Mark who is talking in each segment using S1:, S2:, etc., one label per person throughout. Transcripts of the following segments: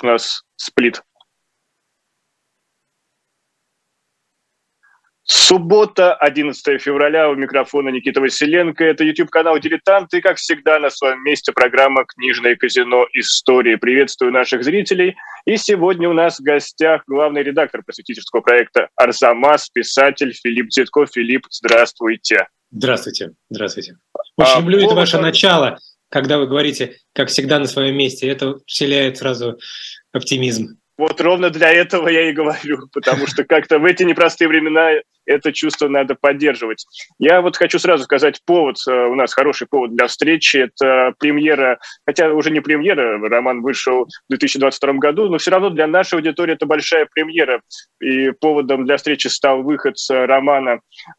S1: у нас сплит. Суббота, 11 февраля, у микрофона Никита Василенко. Это YouTube-канал «Дилетант» и, как всегда, на своем месте программа «Книжное казино. Истории». Приветствую наших зрителей. И сегодня у нас в гостях главный редактор просветительского проекта «Арзамас», писатель Филипп Дзядко. Филипп, здравствуйте.
S2: Здравствуйте, здравствуйте. Очень люблю это ваше начало, когда вы говорите, как всегда, на своем месте. Это вселяет сразу оптимизм.
S1: Вот ровно для этого я и говорю, потому что как-то в эти непростые времена это чувство надо поддерживать. Я вот хочу сразу сказать повод, у нас хороший повод для встречи, это премьера, хотя уже не премьера, роман вышел в 2022 году, но все равно для нашей аудитории это большая премьера, и поводом для встречи стал выход романа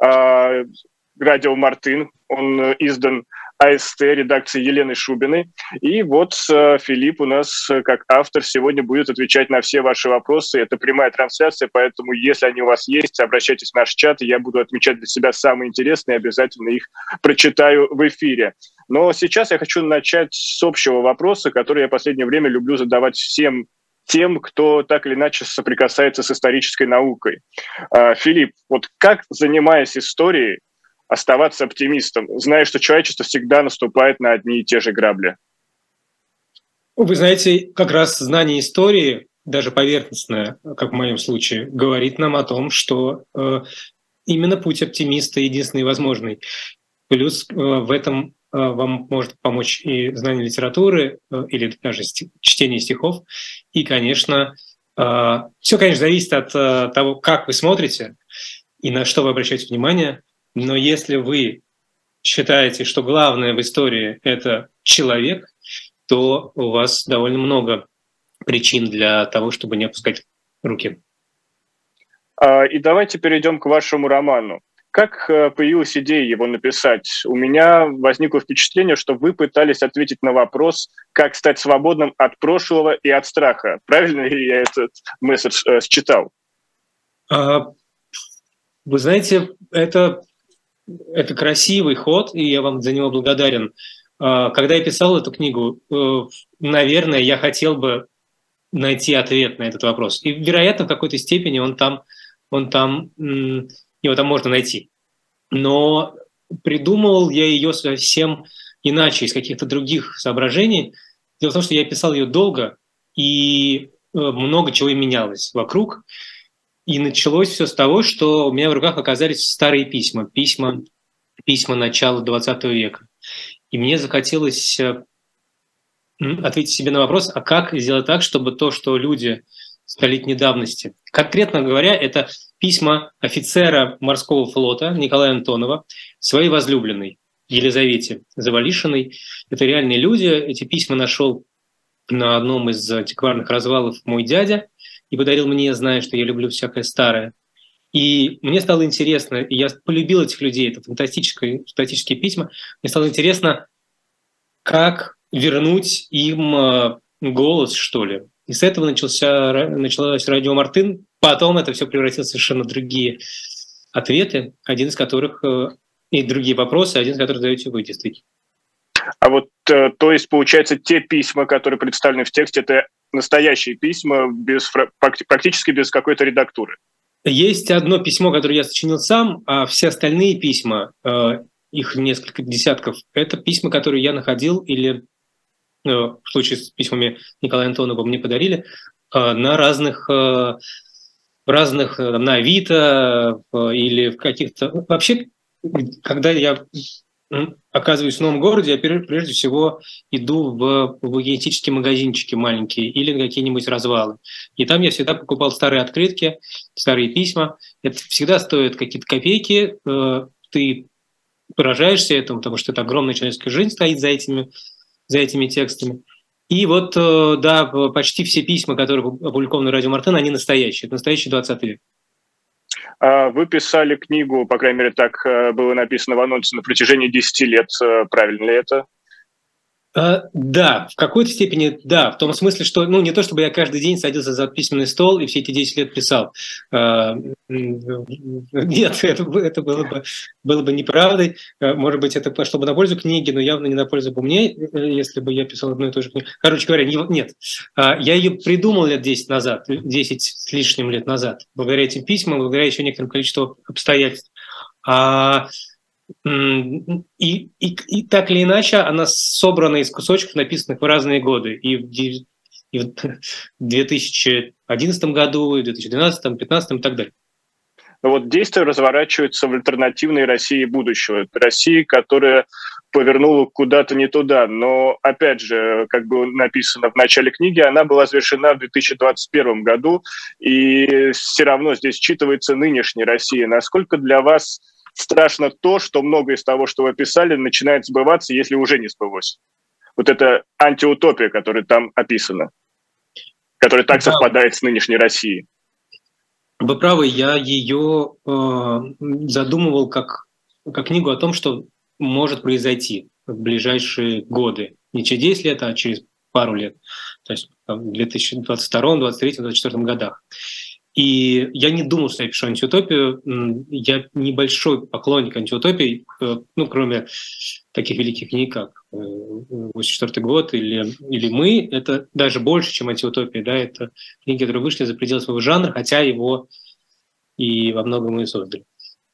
S1: «Радио Мартын», он издан АСТ, редакции Елены Шубиной. И вот Филипп у нас, как автор, сегодня будет отвечать на все ваши вопросы. Это прямая трансляция, поэтому, если они у вас есть, обращайтесь в наш чат, и я буду отмечать для себя самые интересные, обязательно их прочитаю в эфире. Но сейчас я хочу начать с общего вопроса, который я в последнее время люблю задавать всем тем, кто так или иначе соприкасается с исторической наукой. Филипп, вот как, занимаясь историей, оставаться оптимистом, зная, что человечество всегда наступает на одни и те же грабли?
S2: Вы знаете, как раз знание истории, даже поверхностное, как в моем случае, говорит нам о том, что именно путь оптимиста единственный возможный. Плюс в этом вам может помочь и знание литературы, или даже чтение стихов. И, конечно, все, конечно, зависит от того, как вы смотрите и на что вы обращаете внимание. Но если вы считаете, что главное в истории — это человек, то у вас довольно много причин для того, чтобы не опускать руки.
S1: И давайте перейдем к вашему роману. Как появилась идея его написать? У меня возникло впечатление, что вы пытались ответить на вопрос, как стать свободным от прошлого и от страха. Правильно ли я этот месседж считал?
S2: Вы знаете, это красивый ход, и я вам за него благодарен. Когда я писал эту книгу, наверное, я хотел бы найти ответ на этот вопрос. И, вероятно, в какой-то степени его там можно найти. Но придумывал я ее совсем иначе, из каких-то других соображений. Дело в том, что я писал ее долго, и много чего менялось вокруг. И началось все с того, что у меня в руках оказались старые письма начала XX века. И мне захотелось ответить себе на вопрос, а как сделать так, чтобы то, что люди столетней давности, конкретно говоря, это письма офицера морского флота Николая Антонова своей возлюбленной Елизавете Завалишиной. Это реальные люди. Эти письма нашел на одном из антикварных развалов мой дядя и подарил мне, зная, что я люблю всякое старое. И мне стало интересно, и я полюбил этих людей, это фантастические письма, мне стало интересно, как вернуть им голос, что ли. И с этого началось «Радио Мартын». Потом это все превратилось в совершенно другие ответы, один из которых и другие вопросы, один из которых задаете вы, действительно.
S1: А вот, то есть, получается, те письма, которые представлены в тексте, это настоящие письма, практически без какой-то редактуры?
S2: Есть одно письмо, которое я сочинил сам, а все остальные письма, их несколько десятков, это письма, которые я находил или, в случае с письмами Николая Антонова, мне подарили на на Авито или в каких-то... Вообще, когда я оказываюсь в новом городе, я прежде всего иду в генетические магазинчики маленькие или какие-нибудь развалы. И там я всегда покупал старые открытки, старые письма. Это всегда стоит какие-то копейки. Ты поражаешься этому, потому что это огромная человеческая жизнь стоит за этими текстами. И вот, да, почти все письма, которые опубликованы в «Радио Мартын», они настоящие. Это настоящий 20 век.
S1: Вы писали книгу, по крайней мере, так было написано в анонсе, на протяжении 10 лет. Правильно ли это?
S2: Да, в какой-то степени, да, в том смысле, что, не то чтобы я каждый день садился за письменный стол и все эти 10 лет писал. Нет, это было бы неправдой. Может быть, это пошло бы на пользу книги, но явно не на пользу бы мне, если бы я писал одну и ту же книгу. Короче говоря, нет. Я ее придумал лет 10 назад, 10 с лишним лет назад, благодаря этим письмам, благодаря еще некоторому количеству обстоятельств. И так или иначе, она собрана из кусочков, написанных в разные годы. И в 2011 году, и в 2012, 2015 и так далее.
S1: Но вот действие разворачивается в альтернативной России будущего. Это Россия, которая повернула куда-то не туда. Но, опять же, как было написано в начале книги, она была завершена в 2021 году, и все равно здесь считывается нынешняя Россия. Насколько для вас страшно то, что многое из того, что вы писали, начинает сбываться, если уже не сбылось? Вот это антиутопия, которая там описана, которая так совпадает с нынешней Россией.
S2: Вы правы, я ее задумывал как книгу о том, что может произойти в ближайшие годы. Не через 10 лет, а через пару лет. То есть в 2022, 2023, 2024 годах. И я не думал, что я пишу антиутопию. Я небольшой поклонник антиутопий, кроме таких великих книг, как «84 год» или «Мы». Это даже больше, чем антиутопия. Да? Это книги, которые вышли за пределы своего жанра, хотя его и во многом и создали.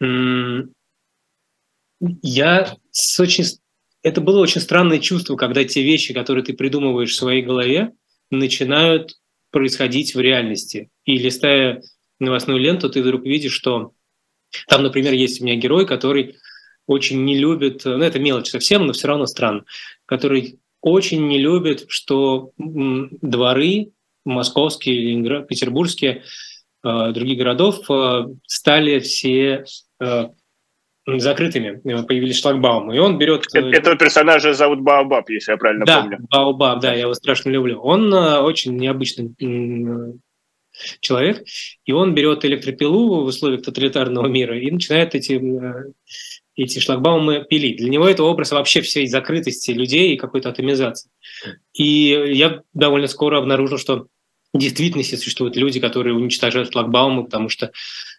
S2: Это было очень странное чувство, когда те вещи, которые ты придумываешь в своей голове, начинают происходить в реальности. И листая новостную ленту, ты вдруг видишь, что там, например, есть у меня герой, который очень не любит, это мелочь совсем, но все равно странно, который очень не любит, что дворы московские, петербургские, других городов стали все закрытыми, появились шлагбаумы. И он берет...
S1: Этого персонажа зовут Баобаб, если я правильно помню.
S2: Да, Баобаб, да, я его страшно люблю. Он очень необычный человек, и он берет электропилу в условиях тоталитарного мира и начинает эти шлагбаумы пилить. Для него это образ вообще всей закрытости людей и какой-то атомизации. И я довольно скоро обнаружил, что в действительности существуют люди, которые уничтожают шлагбаумы, потому что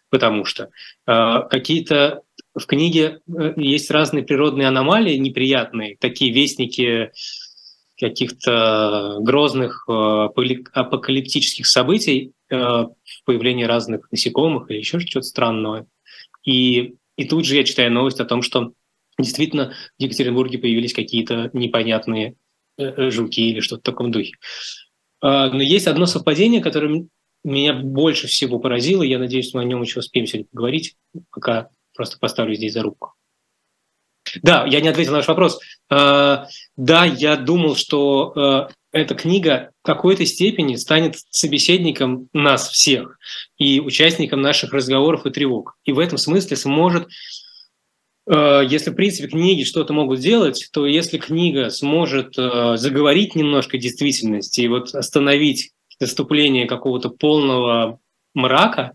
S2: какие-то в книге есть разные природные аномалии неприятные, такие вестники каких-то грозных апокалиптических событий, появление разных насекомых или еще что-то странного. И тут же я читаю новость о том, что действительно в Екатеринбурге появились какие-то непонятные жуки или что-то в таком духе. Но есть одно совпадение, которое меня больше всего поразило. Я надеюсь, что мы о нем еще успеем сегодня поговорить, пока просто поставлю здесь зарубку. Да, я не ответил на ваш вопрос. Да, я думал, что эта книга в какой-то степени станет собеседником нас всех и участником наших разговоров и тревог. И в этом смысле сможет, если в принципе книги что-то могут сделать, то если книга сможет заговорить немножко действительности и вот остановить наступление какого-то полного мрака,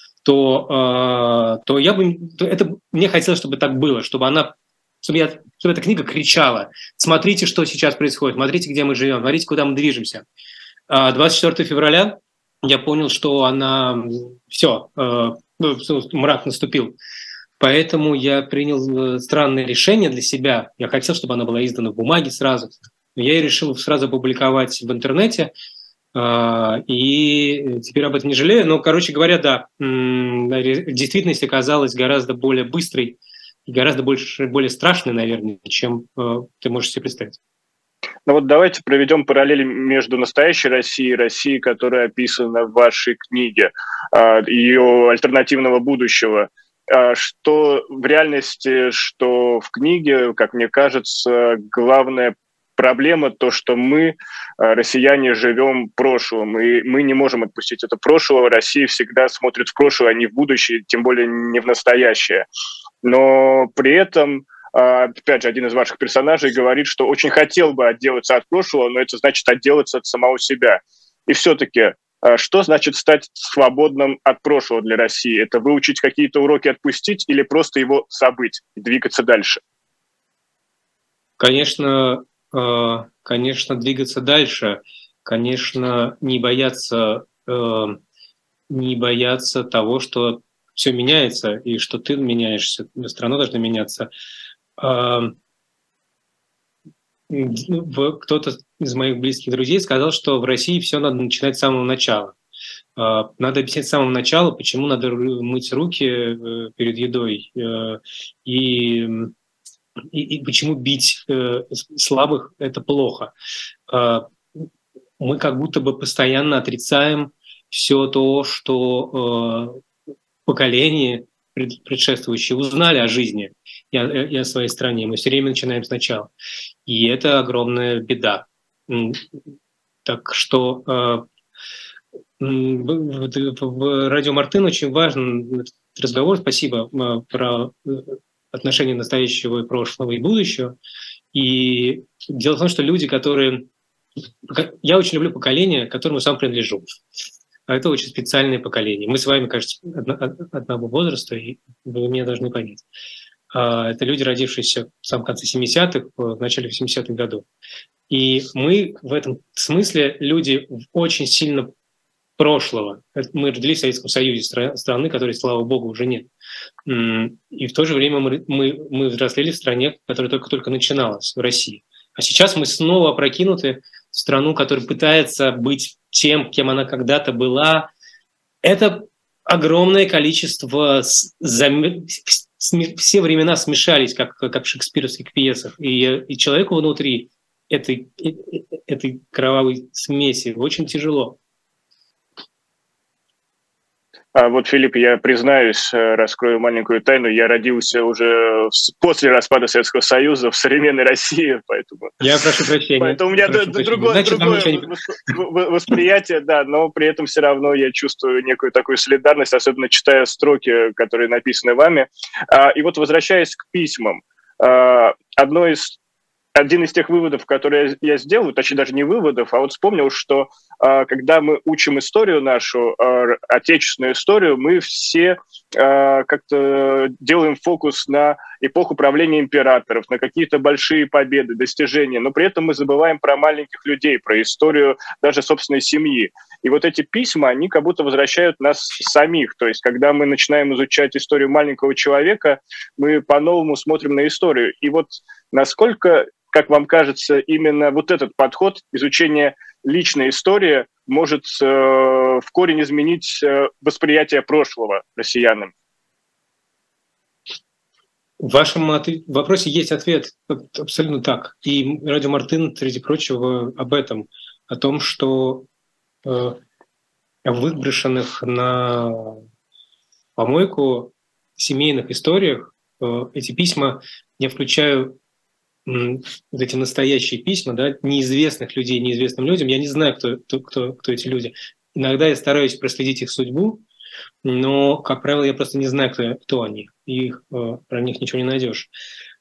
S2: то мне хотелось, чтобы так было, чтобы эта книга кричала: смотрите, что сейчас происходит, смотрите, где мы живем, смотрите, куда мы движемся. 24 февраля я понял, что мрак наступил. Поэтому я принял странное решение для себя. Я хотел, чтобы она была издана в бумаге сразу. Я и решил сразу опубликовать в интернете. И теперь об этом не жалею. Но, короче говоря, да, действительность оказалась гораздо более быстрой и гораздо более страшной, наверное, чем ты можешь себе представить.
S1: Ну вот давайте проведем параллели между настоящей Россией и Россией, которая описана в вашей книге, ее альтернативного будущего. Что в реальности, что в книге, как мне кажется, главная проблема то, что мы, россияне, живем прошлым, и мы не можем отпустить это прошлое. Россия всегда смотрит в прошлое, а не в будущее, тем более не в настоящее. Но при этом, опять же, один из ваших персонажей говорит, что очень хотел бы отделаться от прошлого, но это значит отделаться от самого себя. И все-таки, что значит стать свободным от прошлого для России? Это выучить какие-то уроки, отпустить, или просто его забыть и двигаться дальше?
S2: Конечно, конечно, двигаться дальше, конечно, не бояться того, что все меняется, и что ты меняешься, страна должна меняться. Кто-то из моих близких друзей сказал, что в России все надо начинать с самого начала. Надо объяснять с самого начала, почему надо мыть руки перед едой, и почему бить слабых – это плохо. Мы как будто бы постоянно отрицаем все то, что поколения предшествующие узнали о жизни и о своей стране. Мы все время начинаем сначала. И это огромная беда. Так что в радио Мартын очень важен этот разговор. Спасибо про отношения настоящего и прошлого и будущего. И дело в том, что люди, которые... Я очень люблю поколение, к которому сам принадлежу. А это очень специальное поколение. Мы с вами, кажется, одного возраста, и вы меня должны понять. Это люди, родившиеся в самом конце 70-х, в начале 80-х годов. И мы в этом смысле люди очень сильно прошлого. Мы родились в Советском Союзе, страны, которой, слава богу, уже нет. И в то же время мы взрослели в стране, которая только-только начиналась, в России. А сейчас мы снова опрокинуты в страну, которая пытается быть тем, кем она когда-то была. Это огромное количество... Все времена смешались, как в шекспировских пьесах. И человеку внутри этой кровавой смеси очень тяжело.
S1: Вот, Филипп, я признаюсь, раскрою маленькую тайну, я родился уже после распада Советского Союза в современной России, поэтому...
S2: Я прошу прощения.
S1: Поэтому у меня другое восприятие, да, но при этом все равно я чувствую некую такую солидарность, особенно читая строки, которые написаны вами. И вот, возвращаясь к письмам, один из тех выводов, которые я сделал, точнее даже не выводов, а вот вспомнил, что когда мы учим историю нашу, отечественную историю, мы все как-то делаем фокус на эпоху правления императоров, на какие-то большие победы, достижения, но при этом мы забываем про маленьких людей, про историю даже собственной семьи. И вот эти письма, они как будто возвращают нас самих. То есть когда мы начинаем изучать историю маленького человека, мы по-новому смотрим на историю. И вот насколько... Как вам кажется, именно вот этот подход изучения личной истории может в корень изменить восприятие прошлого россиянам?
S2: В вашем вопросе есть ответ абсолютно так. И радио Мартын, среди прочего, об этом, о том, что выброшенных на помойку семейных историях эти письма я включаю вот эти настоящие письма, да, неизвестных людей, неизвестным людям. Я не знаю, кто эти люди. Иногда я стараюсь проследить их судьбу, но, как правило, я просто не знаю, кто они. И про них ничего не найдешь.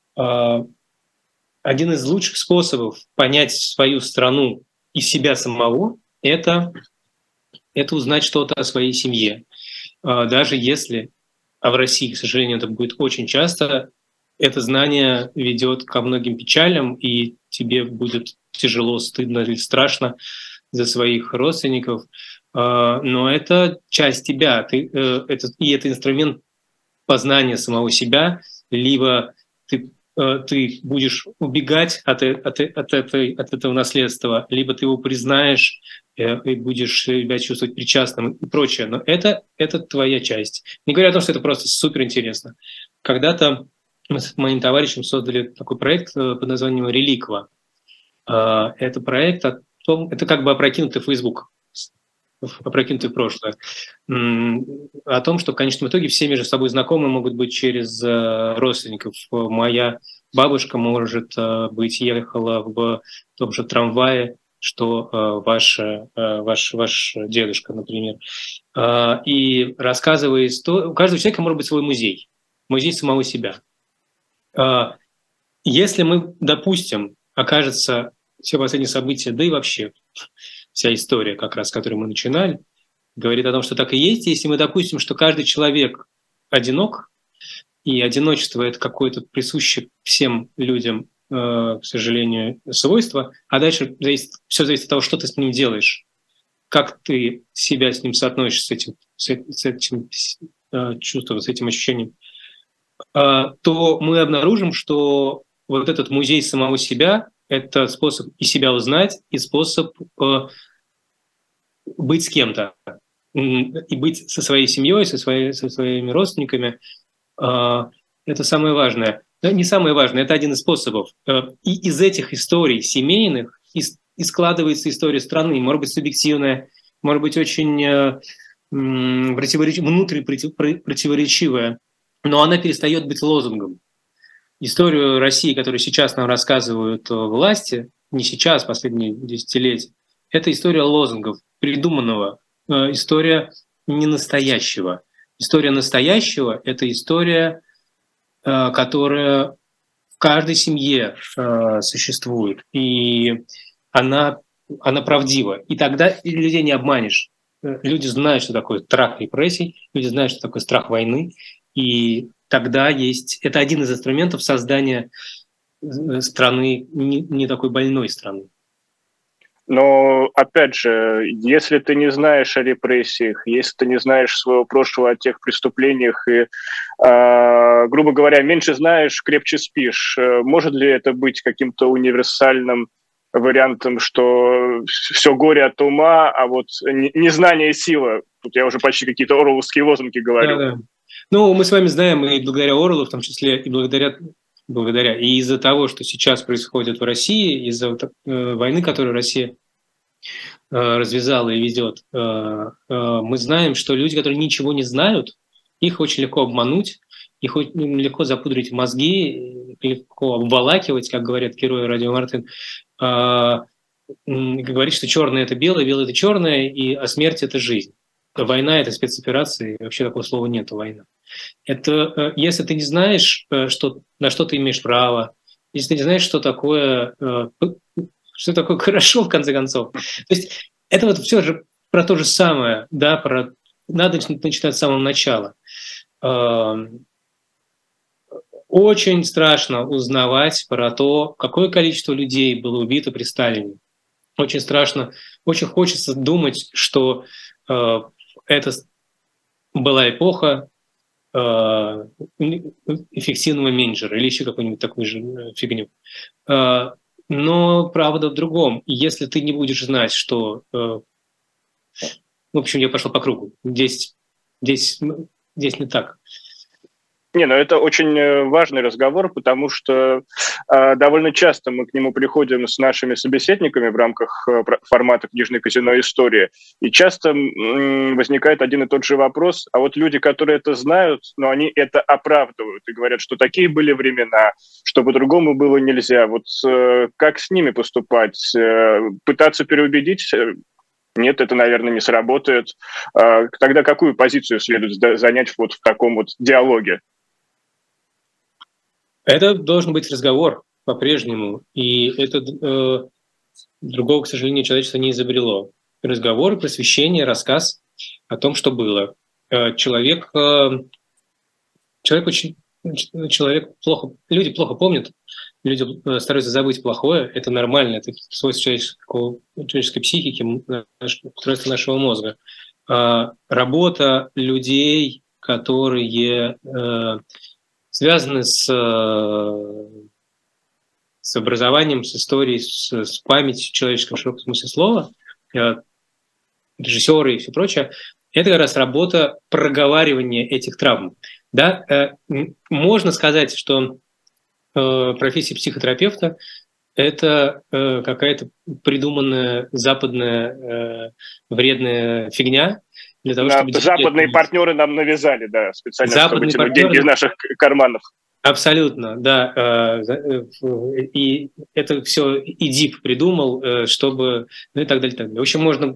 S2: Один из лучших способов понять свою страну и себя самого – это узнать что-то о своей семье. Даже если, а в России, к сожалению, это будет очень часто, это знание ведет ко многим печалям, и тебе будет тяжело, стыдно или страшно за своих родственников. Но это часть тебя, и это инструмент познания самого себя. Либо ты будешь убегать от этого наследства, либо ты его признаешь и будешь себя чувствовать причастным и прочее. Но это твоя часть. Не говоря о том, что это просто суперинтересно. Когда-то мы с моим товарищем создали такой проект под названием «Реликва». Это проект о том, это как бы опрокинутый Facebook, опрокинутый прошлое, о том, что в конечном итоге все между собой знакомы могут быть через родственников. Моя бабушка, может быть, ехала в том же трамвае, что ваш дедушка, например. И рассказывая историю, у каждого человека может быть свой музей самого себя. Если мы, допустим, окажется все последние события, да и вообще вся история, как раз, с которой мы начинали, говорит о том, что так и есть. Если мы допустим, что каждый человек одинок, и одиночество – это какое-то присуще всем людям к сожалению, свойство, а дальше все зависит от того, что ты с ним делаешь, как ты себя с ним соотносишь, с этим чувством, с этим ощущением, то мы обнаружим, что вот этот музей самого себя — это способ и себя узнать, и способ быть с кем-то, и быть со своей семьей, со своими родственниками. Это самое важное. Не самое важное, это один из способов. И из этих историй семейных и складывается история страны. Может быть, субъективная, может быть, очень внутри противоречивая, но она перестает быть лозунгом. Историю России, которую сейчас нам рассказывают власти, не сейчас, последние десятилетия, это история лозунгов, придуманного, история ненастоящего. История настоящего — это история, которая в каждой семье существует, и она правдива. И тогда людей не обманешь. Люди знают, что такое страх репрессий, люди знают, что такое страх войны, и тогда это один из инструментов создания страны, не такой больной страны.
S1: Но, опять же, если ты не знаешь о репрессиях, если ты не знаешь своего прошлого, о тех преступлениях и, грубо говоря, меньше знаешь, крепче спишь, может ли это быть каким-то универсальным вариантом, что все горе от ума, а вот незнание — сила? Тут я уже почти какие-то оруэлловские лозунги говорю.
S2: Да. Ну, мы с вами знаем, и благодаря Оруэллу, в том числе, и благодаря и из-за того, что сейчас происходит в России, из-за войны, которую Россия развязала и ведет, мы знаем, что люди, которые ничего не знают, их очень легко обмануть, их легко запудрить мозги, легко обволакивать, как говорят герои Радио Мартин, говорить, что черное — это белое, белое — это черное, а смерть — это жизнь. Война — это спецоперация, и вообще такого слова нет, война. Это если ты не знаешь, на что ты имеешь право, если ты не знаешь, что такое хорошо, в конце концов. То есть это вот все же про то же самое, да, надо начинать с самого начала. Очень страшно узнавать про то, какое количество людей было убито при Сталине. Очень страшно, очень хочется думать, что это была эпоха эффективного менеджера или еще какую-нибудь такую же фигню. Но правда в другом. Если ты не будешь знать, что... в общем, я пошел по кругу. Здесь не так.
S1: Но это очень важный разговор, потому что довольно часто мы к нему приходим с нашими собеседниками в рамках формата «Книжное казино. История», и часто возникает один и тот же вопрос, а вот люди, которые это знают, но они это оправдывают и говорят, что такие были времена, что по-другому было нельзя. Вот как с ними поступать? Пытаться переубедить? Нет, это, наверное, не сработает. Тогда какую позицию следует занять вот в таком вот диалоге?
S2: Это должен быть разговор по-прежнему, и это другого, к сожалению, человечество не изобрело. Разговор, просвещение, рассказ о том, что было. Люди плохо помнят, люди стараются забыть плохое, это нормально, это свойство человеческой психики, устройство нашего мозга. Работа людей, которые связаны с образованием, с историей, с памятью человеческого в широком смысле слова, режиссеры и все прочее, это как раз работа проговаривания этих травм. Да? Можно сказать, что профессия психотерапевта — это какая-то придуманная западная вредная фигня, для того, чтобы
S1: западные партнеры нам навязали, да, специально, чтобы тянуть деньги из наших карманов.
S2: Абсолютно, да. И это все ИДИП придумал, чтобы... Ну и так далее, так далее. В общем, можно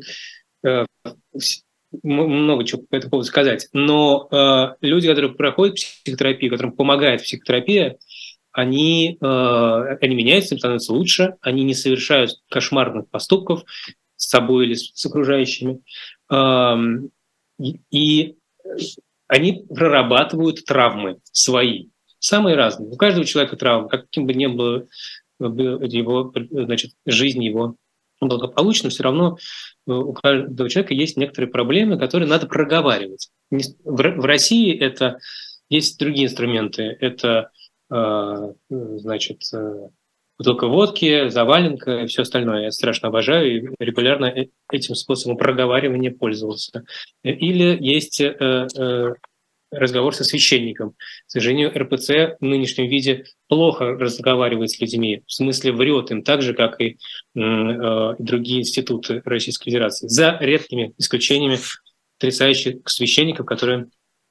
S2: много чего по этому поводу сказать. Но люди, которые проходят психотерапию, которым помогает психотерапия, они меняются, им становятся лучше, они не совершают кошмарных поступков с собой или с окружающими. И они прорабатывают травмы свои, самые разные. У каждого человека травмы, каким бы ни было его, значит, жизнь его благополучно, все равно у каждого человека есть некоторые проблемы, которые надо проговаривать. В России это есть другие инструменты. Это, значит, бутылка водки, заваленка и все остальное. Я страшно обожаю и регулярно этим способом проговаривания пользовался. Или есть разговор со священником. К сожалению, РПЦ в нынешнем виде плохо разговаривает с людьми, в смысле врет им, так же, как и другие институты Российской Федерации, за редкими исключениями потрясающих священников, которые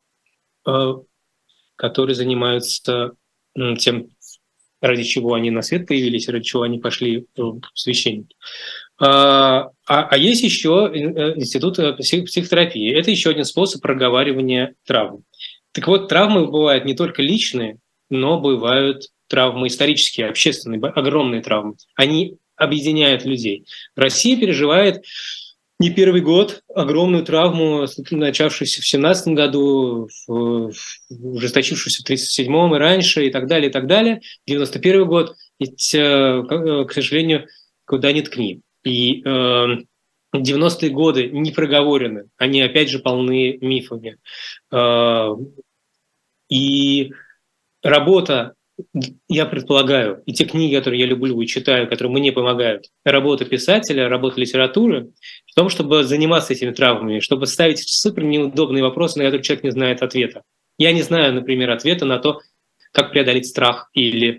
S2: занимаются тем, ради чего они на свет появились, ради чего они пошли в священники. А есть еще институт психотерапии. Это еще один способ проговаривания травм. Так вот, травмы бывают не только личные, но бывают травмы исторические, общественные, огромные травмы. Они объединяют людей. Россия переживает не первый год огромную травму, начавшуюся в 2017 году, ужесточившуюся в 1937 и раньше, и так далее, и так далее. 1991 год, ведь, к сожалению, куда ни ткни. И 90-е годы не проговорены, они опять же полны мифами. И работа, я предполагаю, и те книги, которые я люблю и читаю, которые мне помогают, работа писателя, работа литературы, в том, чтобы заниматься этими травмами, чтобы ставить супер неудобные вопросы, на которые человек не знает ответа. Я не знаю, например, ответа на то, как преодолеть страх или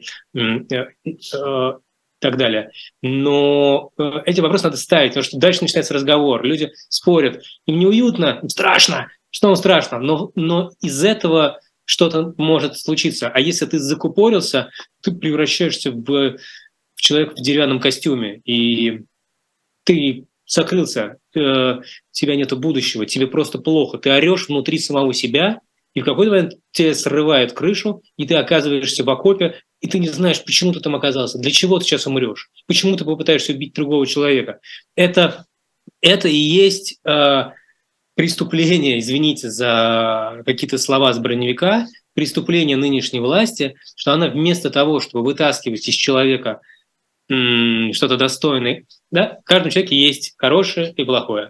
S2: так далее. Но эти вопросы надо ставить, потому что дальше начинается разговор, люди спорят, им неуютно, им страшно, что вам страшно, но из этого что-то может случиться. А если ты закупорился, ты превращаешься в человека в деревянном костюме, и ты закрылся, у тебя нет будущего, тебе просто плохо, ты орешь внутри самого себя, и в какой-то момент тебе срывают крышу, и ты оказываешься в окопе, и ты не знаешь, почему ты там оказался, для чего ты сейчас умрешь, почему ты попытаешься убить другого человека. Это и есть преступление, извините за какие-то слова с броневика, преступление нынешней власти, что она вместо того, чтобы вытаскивать из человека что-то достойное, да, в каждом человеке есть хорошее и плохое.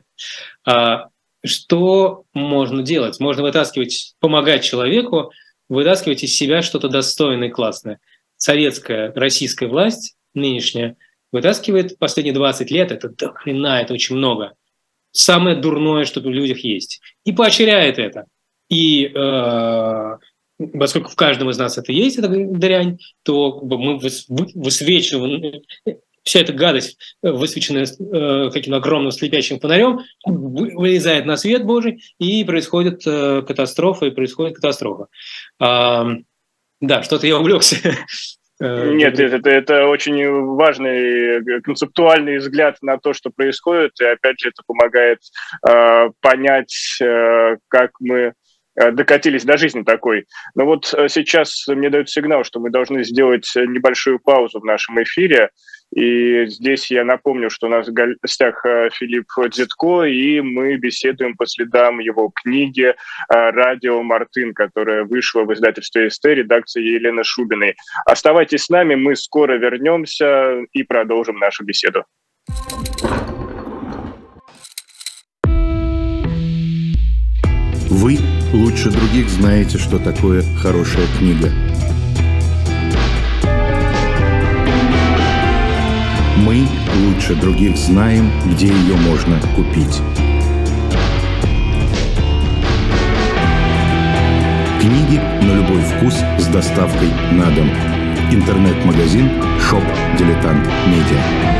S2: Что можно делать? Можно вытаскивать, помогать человеку, вытаскивать из себя что-то достойное и классное. Советская, российская власть нынешняя вытаскивает последние 20 лет, это до хрена, это очень много, самое дурное, что в людях есть, и поощряет это. И поскольку в каждом из нас это есть, эта дрянь, то мы высвечиваем, вся эта гадость, высвеченная каким-то огромным слепящим фонарем, вылезает на свет Божий, и происходит катастрофа, Да, что-то я увлекся.
S1: Нет, это очень важный концептуальный взгляд на то, что происходит, и опять же это помогает понять, как мы докатились до жизни такой. Но вот сейчас мне дают сигнал, что мы должны сделать небольшую паузу в нашем эфире. И здесь я напомню, что у нас в гостях Филипп Дзитко, и мы беседуем по следам его книги «Радио Мартын», которая вышла в издательстве СТ, редакции Елены Шубиной. Оставайтесь с нами, мы скоро вернемся и продолжим нашу беседу.
S3: Вы лучше других знаете, что такое хорошая книга. Мы лучше других знаем, где ее можно купить. Книги на любой вкус с доставкой на дом. Интернет-магазин «Шоп Дилетант Медиа».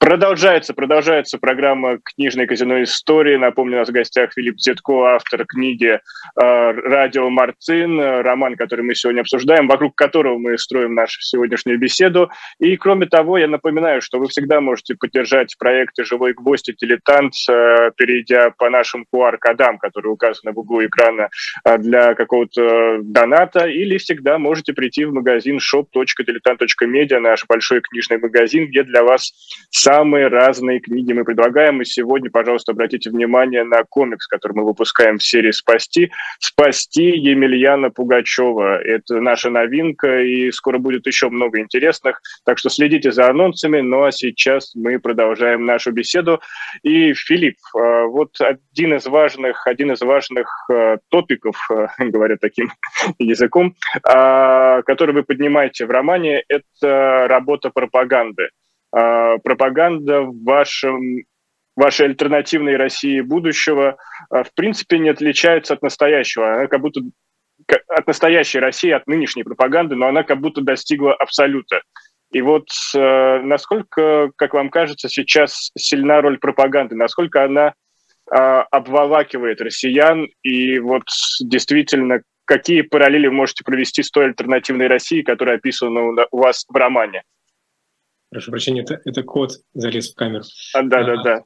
S1: Продолжается программа «Книжное казино истории». Напомню, у нас в гостях Филипп Дзятко, автор книги «Радио Мартын», роман, который мы сегодня обсуждаем, вокруг которого мы строим нашу сегодняшнюю беседу. И, кроме того, я напоминаю, что вы всегда можете поддержать проекты «Живой гвоздь» и «Дилетант», перейдя по нашим QR-кодам, которые указаны в углу экрана, для какого-то доната, или всегда можете прийти в магазин shop.diletant.media, наш большой книжный магазин, где для вас самые разные книги мы предлагаем. И сегодня, пожалуйста, обратите внимание на комикс, который мы выпускаем в серии «Спасти». «Спасти» Емельяна Пугачева. Это наша новинка, и скоро будет еще много интересных. Так что следите за анонсами. Ну а сейчас мы продолжаем нашу беседу. И, Филипп, вот один из важных топиков, говоря таким языком, который вы поднимаете в романе, это работа пропаганды. Пропаганда в вашей альтернативной России будущего в принципе не отличается от настоящего. Она как будто от настоящей России, от нынешней пропаганды, но она как будто достигла абсолюта. И вот насколько, как вам кажется, сейчас сильна роль пропаганды, насколько она обволакивает россиян, и вот действительно, какие параллели вы можете провести с той альтернативной Россией, которая описана у вас в романе?
S2: Прошу прощения, это кот залез в камеру.
S1: Да.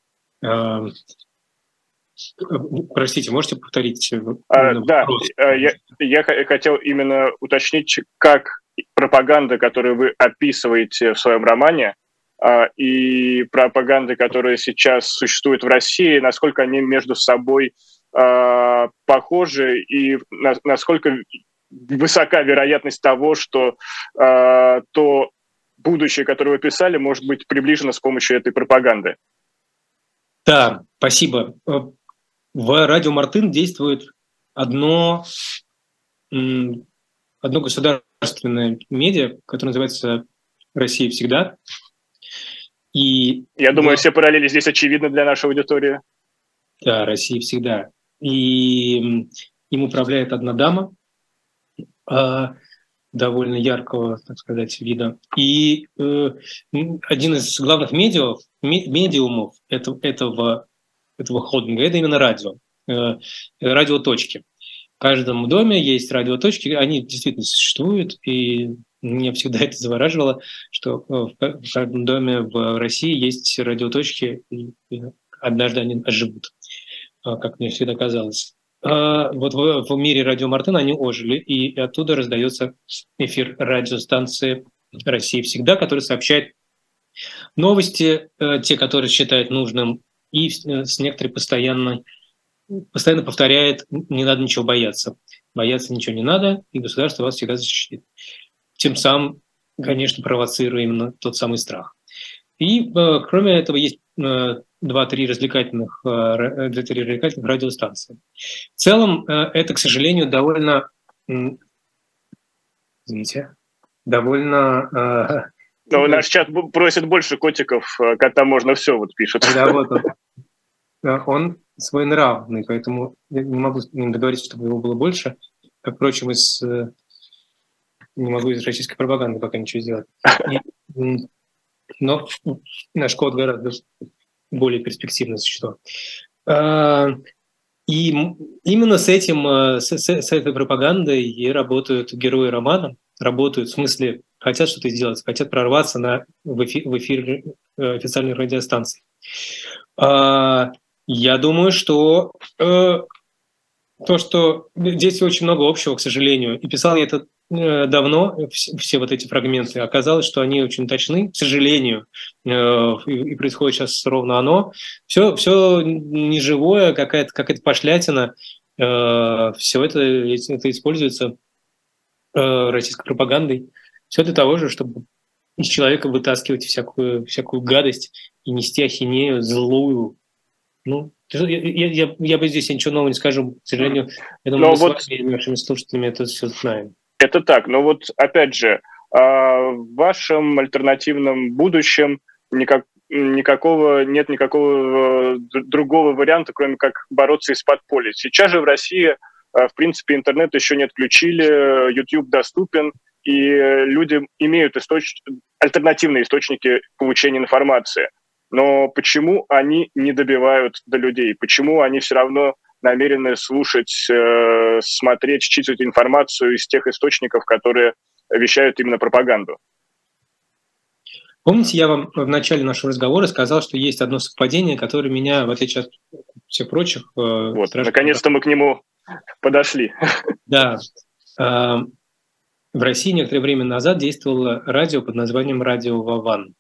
S2: Простите, можете повторить?
S1: Да, я хотел именно уточнить, как пропаганда, которую вы описываете в своем романе, и пропаганда, которая сейчас существует в России, насколько они между собой похожи, и насколько высока вероятность того, что то будущее, которое вы писали, может быть приближено с помощью этой пропаганды.
S2: Да, спасибо. В «Радио Мартын» действует одно государственное медиа, которое называется «Россия всегда». И
S1: я думаю, все параллели здесь очевидны для нашей аудитории.
S2: Да, «Россия всегда». И им управляет одна дама, довольно яркого, так сказать, вида. И один из главных медиумов этого холдинга – это именно радио. Радиоточки. В каждом доме есть радиоточки, они действительно существуют, и меня всегда это завораживало, что в каждом доме в России есть радиоточки, и однажды они оживут, как мне всегда казалось. Вот в мире «Радио Мартын» они ожили, и оттуда раздается эфир радиостанции «Россия всегда», который сообщает новости, те, которые считает нужным, и с некоторой постоянно повторяет: не надо ничего бояться. Бояться ничего не надо, и государство вас всегда защитит. Тем самым, конечно, провоцируя именно тот самый страх. И кроме этого есть 2-3 развлекательных радиостанции. В целом это, к сожалению, довольно...
S1: Но наш чат просит больше котиков, кота можно все, вот пишут.
S2: Да, вот он своенравный, поэтому я не могу договориться, чтобы его было больше. Как, впрочем, не могу из российской пропаганды пока ничего сделать. Но наш кот гораздо более перспективное существо. И именно с этой пропагандой и работают герои романа. Работают, в смысле, хотят что-то сделать, хотят прорваться в эфир официальной радиостанции. Я думаю, что здесь очень много общего, к сожалению. И писал я это давно, все вот эти фрагменты. Оказалось, что они очень точны, к сожалению. И происходит сейчас ровно оно. Все неживое, какая-то пошлятина. Все это используется российской пропагандой. Все для того же, чтобы из человека вытаскивать всякую гадость и нести ахинею злую. Ну, я бы здесь ничего нового не скажу. К сожалению, я думаю, мы с вами и нашими слушателями это все знаем.
S1: Это так, но вот опять же, в вашем альтернативном будущем нет никакого другого варианта, кроме как бороться из подполья. Сейчас же в России, в принципе, интернет еще не отключили, YouTube доступен, и люди имеют альтернативные источники получения информации. Но почему они не добивают до людей? Почему они все равно намерены слушать, смотреть, считывать информацию из тех источников, которые вещают именно пропаганду?
S2: Помните, я вам в начале нашего разговора сказал, что есть одно совпадение, которое меня, в отличие от всех прочих...
S1: Вот, наконец-то мы к нему подошли.
S2: Да. В России некоторое время назад действовало радио под названием «Радио Вован».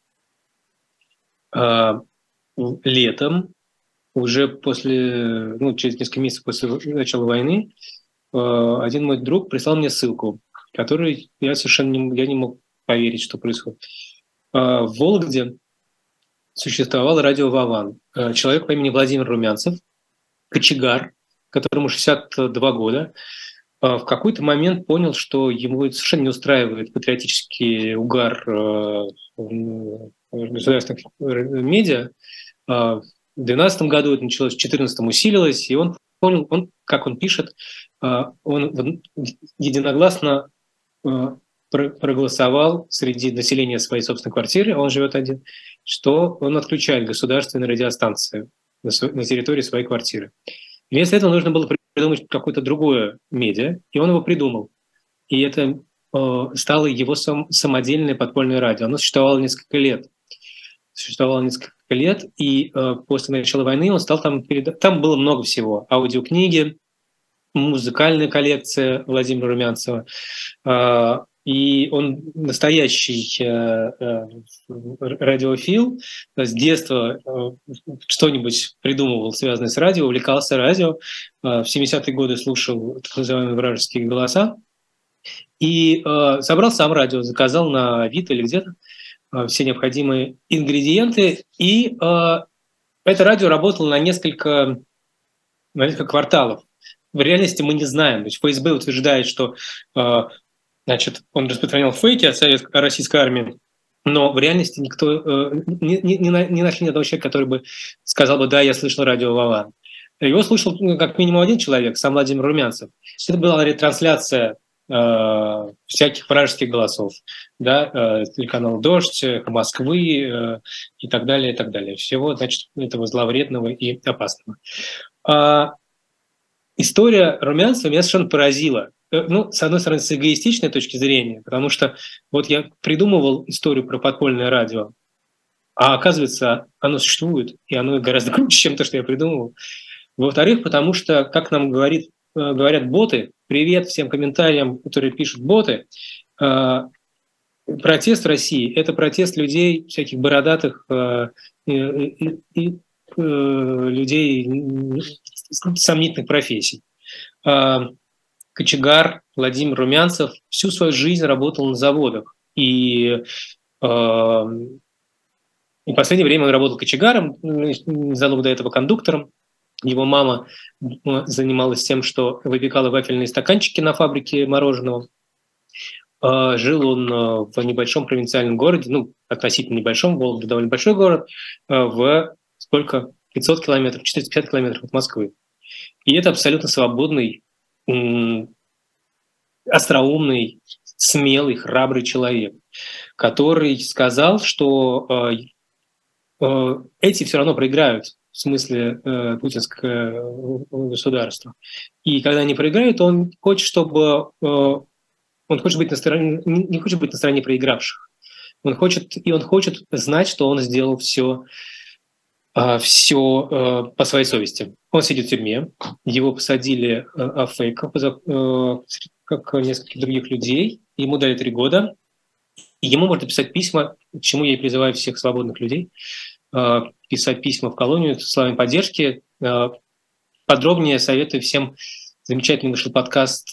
S2: Летом, уже через несколько месяцев после начала войны, один мой друг прислал мне ссылку, которую я совершенно не мог поверить, что происходит. В Вологде существовало радио «Вован». Человек по имени Владимир Румянцев, кочегар, которому 62 года, в какой-то момент понял, что ему совершенно не устраивает патриотический угар государственных медиа. В 2012 году это началось, в 2014 усилилось, и он понял, как он пишет, он единогласно проголосовал среди населения своей собственной квартиры, он живет один, что он отключает государственные радиостанции на территории своей квартиры. Вместо этого нужно было придумать какое-то другое медиа, и он его придумал. И это стало его самодельное подпольное радио. Оно существовало несколько лет. И после начала войны он стал там было много всего. Аудиокниги, музыкальная коллекция Владимира Румянцева. И он настоящий радиофил, с детства что-нибудь придумывал, связанное с радио, увлекался радио. В 70-е годы слушал так называемые вражеские голоса. И собрал сам радио, заказал на Авито или где-то все необходимые ингредиенты. И это радио работало на несколько кварталов. В реальности мы не знаем. То есть ФСБ утверждает, что он распространял фейки о российской армии, но в реальности никто не нашли ни одного человека, который бы сказал бы: да, я слышал радио Вован. Его слушал как минимум один человек, сам Владимир Румянцев. Это была ретрансляция всяких вражеских голосов, да, телеканал «Дождь», Москвы и так далее, и так далее. Всего, значит, этого зловредного и опасного. История Румянцева меня совершенно поразила. С одной стороны, с эгоистичной точки зрения, потому что вот я придумывал историю про подпольное радио, а оказывается, оно существует, и оно гораздо круче, чем то, что я придумывал. Во-вторых, потому что, как нам говорят боты, привет всем комментариям, которые пишут боты, протест в России – это протест людей, всяких бородатых людей сомнительных профессий. Кочегар Владимир Румянцев всю свою жизнь работал на заводах. И в последнее время он работал кочегаром, незадолго до этого кондуктором. Его мама занималась тем, что выпекала вафельные стаканчики на фабрике мороженого. Жил он в небольшом провинциальном городе, относительно небольшом, Вологда довольно большой город, в 500 километров, 450 километров от Москвы. И это абсолютно свободный, остроумный, смелый, храбрый человек, который сказал, что эти все равно проиграют, в смысле путинское государство. И когда они проиграют, он хочет, быть на стороне, не хочет быть на стороне проигравших. Он хочет знать, что он сделал все по своей совести. Он сидит в тюрьме, его посадили о фейках, как нескольких других людей, ему дали 3 года, и ему можно писать письма, к чему я и призываю всех свободных людей, писать письма в колонию с словами поддержки. Подробнее советую всем. Замечательный вышел подкаст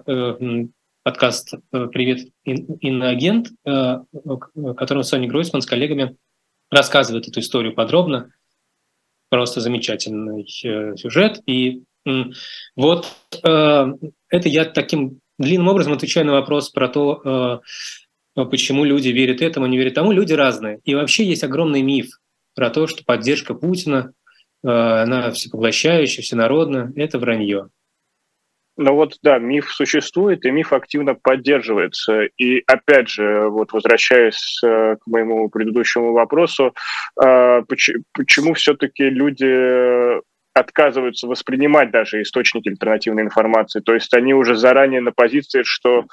S2: «Привет, иноагент», в котором Соня Гройсман с коллегами рассказывает эту историю подробно. Просто замечательный сюжет. И вот это я таким длинным образом отвечаю на вопрос про то, почему люди верят этому, не верят тому. Люди разные. И вообще есть огромный миф про то, что поддержка Путина, она всепоглощающая, всенародная. Это вранье.
S1: Но вот, да, миф существует, и миф активно поддерживается. И опять же, вот возвращаясь к моему предыдущему вопросу, почему все-таки люди отказываются воспринимать даже источники альтернативной информации? То есть они уже заранее на позиции, что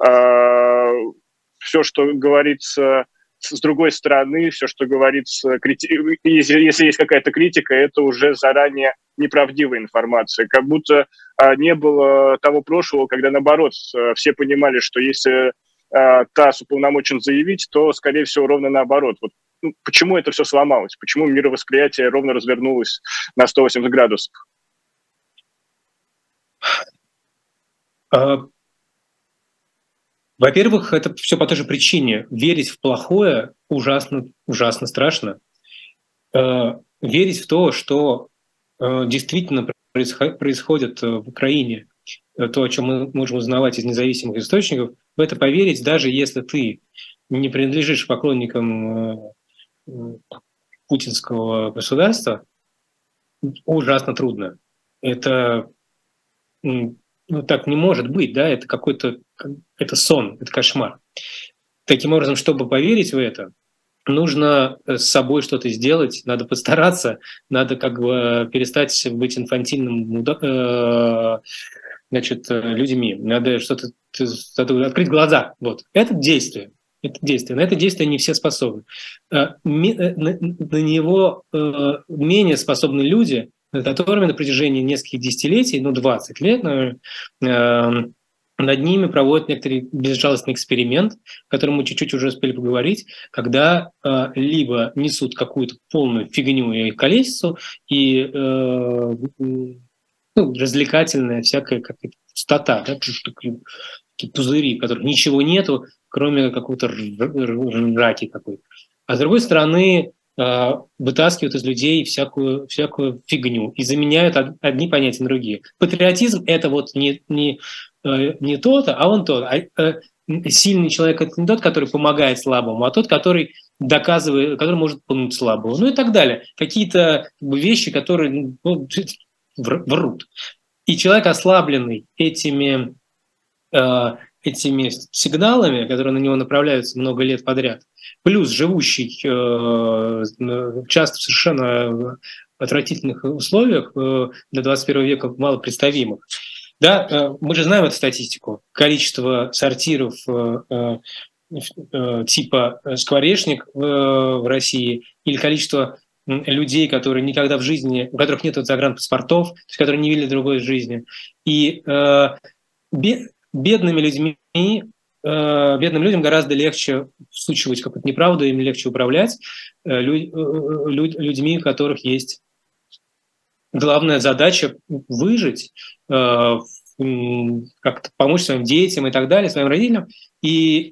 S1: все, что говорится с другой стороны, все, что говорится, если есть какая-то критика, это уже заранее неправдивая информация. Как будто не было того прошлого, когда, наоборот, все понимали, что если ТАСС уполномочен заявить, то, скорее всего, ровно наоборот. Вот, почему это все сломалось? Почему мировосприятие ровно развернулось на 180 градусов?
S2: Во-первых, это все по той же причине. Верить в плохое ужасно, ужасно страшно. Верить в то, что действительно происходит в Украине, то, о чем мы можем узнавать из независимых источников, в это поверить, даже если ты не принадлежишь поклонникам путинского государства, ужасно трудно. Это так не может быть, да, это это сон, это кошмар. Таким образом, чтобы поверить в это, нужно с собой что-то сделать, надо постараться, надо как бы перестать быть инфантильным людьми, надо что-то открыть глаза. Вот. Это действие. На это действие не все способны. На него менее способны люди, над которыми на протяжении нескольких десятилетий, 20 лет, наверное, над ними проводят некоторый безжалостный эксперимент, о котором мы чуть-чуть уже успели поговорить, когда либо несут какую-то полную фигню и колесицу, и развлекательная всякая какая-то пустота, да, такие пузыри, в которых ничего нету, кроме какого-то ржаки какой-то. А с другой стороны, вытаскивают из людей всякую фигню и заменяют одни понятия на другие. Патриотизм — это вот не то-то, а он то. Сильный человек — это не тот, который помогает слабому, а тот, который доказывает, который может пнуть слабого. И так далее. Какие-то вещи, которые врут. И человек, ослабленный этими сигналами, которые на него направляются много лет подряд, плюс живущий часто в совершенно отвратительных условиях для 21 века малопредставимых. Да, мы же знаем эту статистику. Количество сортиров типа «Скворечник» в России или количество людей, которые никогда в жизни, у которых нет загранпаспортов, которые не видели другой жизни. И бедным людям гораздо легче всучивать какую-то неправду, им легче управлять людьми, у которых есть главная задача выжить, как-то помочь своим детям и так далее, своим родителям. И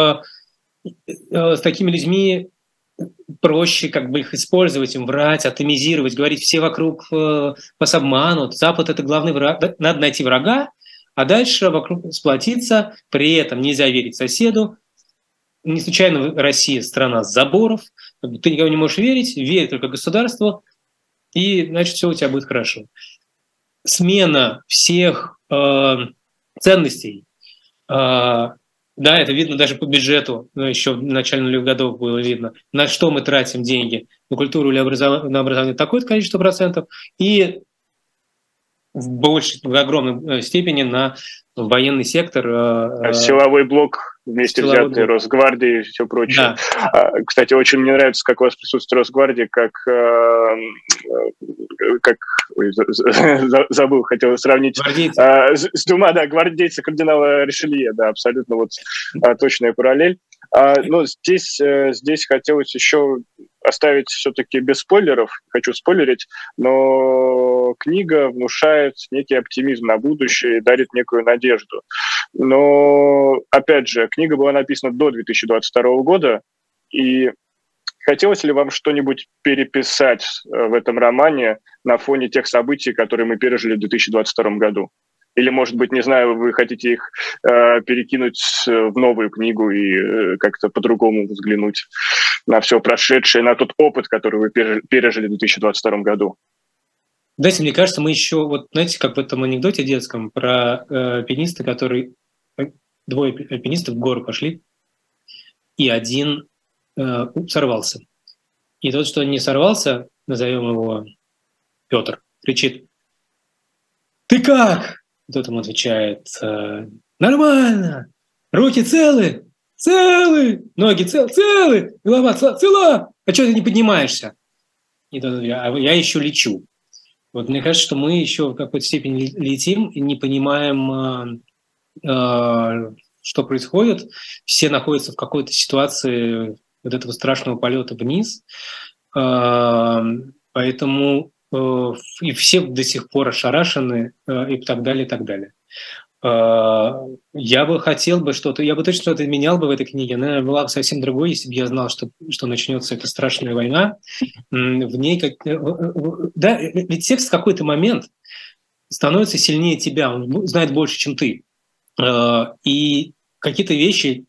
S2: с такими людьми проще как бы их использовать, им врать, атомизировать, говорить, все вокруг вас обманут, Запад — это главный враг. Надо найти врага, а дальше вокруг сплотиться, при этом нельзя верить соседу. Не случайно Россия — страна заборов, ты никого не можешь верить, верь только государству, и, значит, все у тебя будет хорошо. Смена всех ценностей, да, это видно даже по бюджету, еще в начале нулевых годов было видно, на что мы тратим деньги, на культуру или на образование такое-то количество процентов, и в огромной степени на военный сектор.
S1: Силовой блок вместе взятый, Росгвардии и все прочее. Да. Кстати, очень мне нравится, как у вас присутствует Росгвардия, забыл, хотел сравнить с двумя, гвардейцы кардинала Ришелье, да, абсолютно вот точная параллель. Но здесь хотелось еще оставить все-таки без спойлеров, хочу спойлерить, но книга внушает некий оптимизм на будущее и дарит некую надежду. Но, опять же, книга была написана до 2022 года, и хотелось ли вам что-нибудь переписать в этом романе на фоне тех событий, которые мы пережили в 2022 году? Или, может быть, не знаю, вы хотите их перекинуть в новую книгу и как-то по-другому взглянуть на все прошедшее, на тот опыт, который вы пережили в 2022 году?
S2: знаете, мне кажется, мы еще, вот знаете, как в этом анекдоте детском про альпиниста, двое альпинистов в гору пошли, и один сорвался. И тот, что не сорвался, назовем его Петр, кричит: «Ты как?» Тот ему отвечает: «Нормально, руки целы, целы, ноги целы, голова цела, а что ты не поднимаешься?» И тот: «А я еще лечу». Вот мне кажется, что мы еще в какой-то степени летим и не понимаем, что происходит. Все находятся в какой-то ситуации вот этого страшного полета вниз. Поэтому и все до сих пор ошарашены и так далее, и так далее. Я бы хотел бы что-то, я бы точно что-то менял бы в этой книге. Она была бы совсем другой, если бы я знал, что начнется эта страшная война. В ней да, ведь текст в какой-то момент становится сильнее тебя, он знает больше, чем ты. И какие-то вещи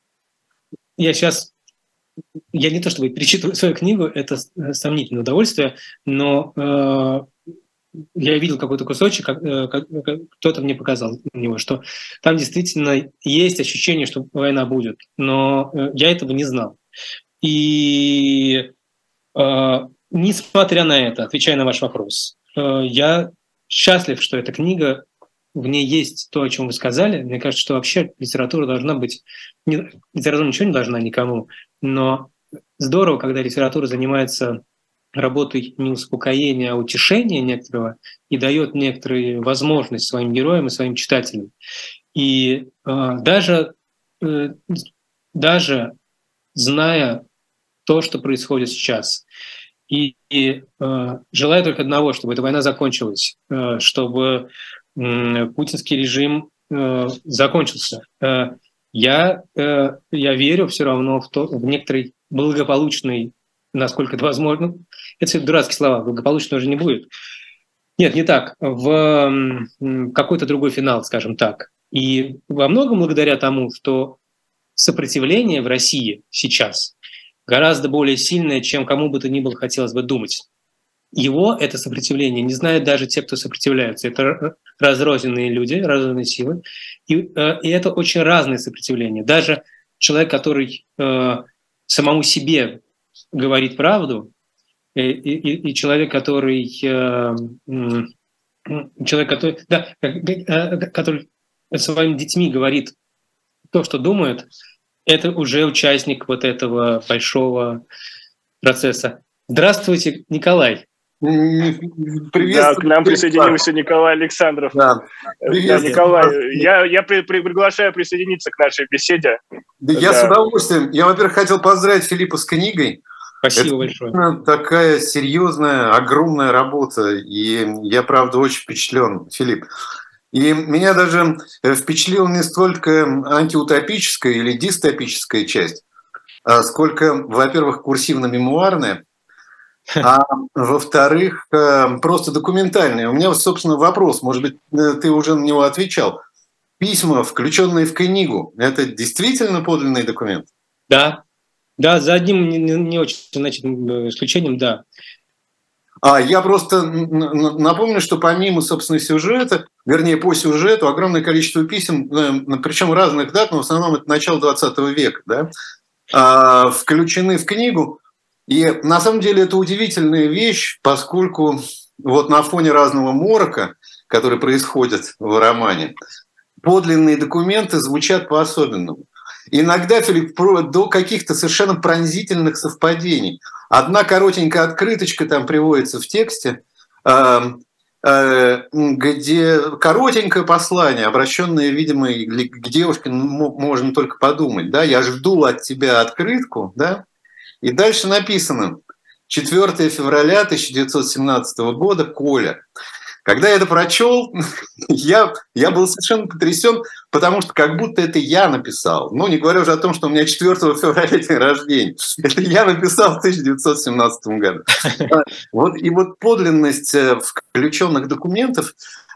S2: я не то чтобы перечитываю свою книгу, это сомнительное удовольствие, но я видел какой-то кусочек, кто-то мне показал на него, что там действительно есть ощущение, что война будет, но я этого не знал. И несмотря на это, отвечая на ваш вопрос, я счастлив, что эта книга, в ней есть то, о чем вы сказали. Мне кажется, что вообще литература должна быть... Литература ничего не должна никому, но здорово, когда литература занимается работой не успокоения, а утешения некоторого и дает некоторые возможности своим героям и своим читателям. И даже зная то, что происходит сейчас, и желаю только одного, чтобы эта война закончилась, чтобы путинский режим закончился. Я верю все равно в некоторый благополучный, насколько это возможно, это все дурацкие слова, благополучно уже не будет. Нет, не так. В какой-то другой финал, скажем так. И во многом благодаря тому, что сопротивление в России сейчас гораздо более сильное, чем кому бы то ни было хотелось бы думать. Это сопротивление не знают даже те, кто сопротивляются. Это разрозненные люди, разрозненные силы. И это очень разные сопротивления. Даже человек, который самому себе говорит правду, и человек, который своими детьми говорит то, что думает, это уже участник вот этого большого процесса. Здравствуйте, Николай.
S1: Привет. Да, к нам присоединился Николай Александров. Да. Да, Николай, я приглашаю присоединиться к нашей беседе.
S4: Да, я с удовольствием. Я, во-первых, хотел поздравить Филиппа с книгой.
S2: Спасибо большое.
S4: Такая серьезная, огромная работа. И я, правда, очень впечатлен, Филипп. И меня даже впечатлила не столько антиутопическая или дистопическая часть, сколько, во-первых, курсивно-мемуарная, а во-вторых, просто документальная. У меня, собственно, вопрос, может быть, ты уже на него отвечал. Письма, включенные в книгу, это действительно подлинный документ?
S2: Да, за одним не очень значительным исключением, да.
S4: Я просто напомню, что помимо, собственно, сюжета, вернее, по сюжету, огромное количество писем, причем разных дат, но в основном это начало 20 века, да, включены в книгу. И на самом деле это удивительная вещь, поскольку вот на фоне разного морока, который происходит в романе, подлинные документы звучат по-особенному. Иногда, Филипп, до каких-то совершенно пронзительных совпадений. Одна коротенькая открыточка там приводится в тексте, где коротенькое послание, обращенное, видимо, к девушке, можно только подумать, да, я жду от тебя открытку, да, и дальше написано 4 февраля 1917 года, Коля. Когда я это прочел, я был совершенно потрясен, потому что как будто это я написал. Ну, не говоря уже о том, что у меня 4 февраля день рождения. Это я написал в 1917 году. И вот подлинность включенных документов,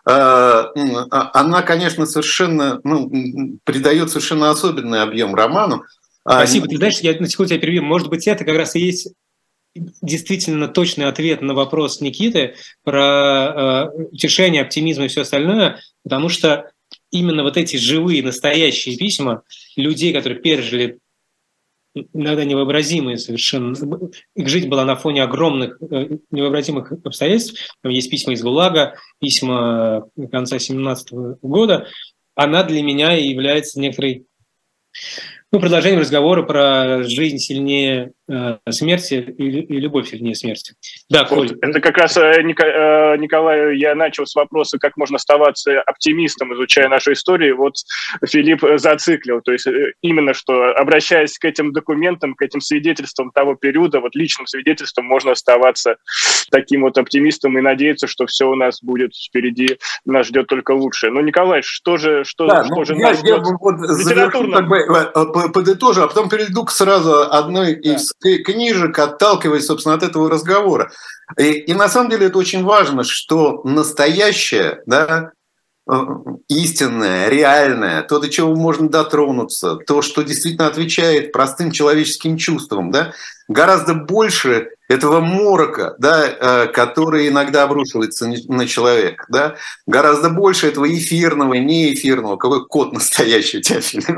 S4: она, конечно, совершенно придает совершенно особенный объем роману.
S2: Спасибо. Ты знаешь, я на секунду тебя перебью. Может быть, это как раз и есть действительно точный ответ на вопрос Никиты про утешение, оптимизм и все остальное, потому что именно вот эти живые, настоящие письма людей, которые пережили иногда невообразимые совершенно... Их жизнь была на фоне огромных невообразимых обстоятельств. Там есть письма из ГУЛАГа, письма конца 1917 года. Она для меня является некоторой... продолжением разговора про жизнь сильнее смерти и любовь сильнее смерти. Да, Коль.
S1: Вот, это как раз, Николай, я начал с вопроса, как можно оставаться оптимистом, изучая нашу историю. Вот Филипп зациклил. То есть именно что, обращаясь к этим документам, к этим свидетельствам того периода, вот личным свидетельством, можно оставаться таким вот оптимистом и надеяться, что все у нас будет впереди, нас ждет только лучшее. Но, Николай, что же нас ждет литературно?
S4: Подытожу, а потом перейду сразу одной из книжек, отталкиваясь, собственно, от этого разговора. И на самом деле это очень важно, что настоящее, да, истинное, реальное, то, до чего можно дотронуться, то, что действительно отвечает простым человеческим чувствам, да, гораздо больше этого морока, да, который иногда обрушивается на человека, да, гораздо больше этого эфирного, неэфирного. Какой кот настоящий у тебя, Филипп?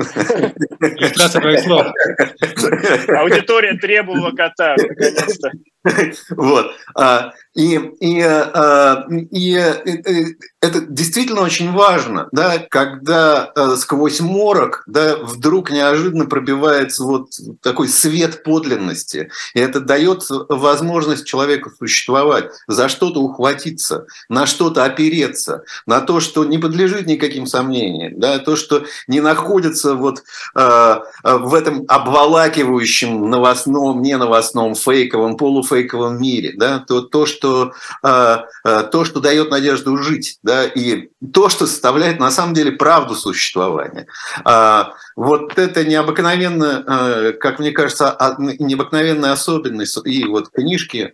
S1: Аудитория требовала кота, наконец-то.
S4: Вот. И это действительно очень важно, да, когда сквозь морок, да, вдруг неожиданно пробивается вот такой свет подлинности, и это дает возможность человеку существовать, за что-то ухватиться, на что-то опереться, на то, что не подлежит никаким сомнениям, да, то, что не находится вот в этом обволакивающем новостном, неновостном, фейковом, полуфейковом мире, да, то, что дает надежду жить, да, и то, что составляет на самом деле правду существования. Вот это необыкновенно, как мне кажется, необыкновенная особенность и вот книжки,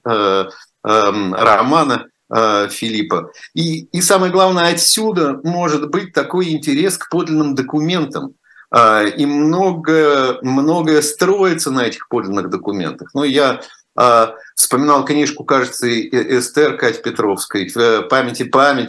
S4: романа Филиппа. И самое главное, отсюда может быть такой интерес к подлинным документам. И многое строится на этих подлинных документах. Но я вспоминал книжку, кажется, Эстер Кати Петровской «Памяти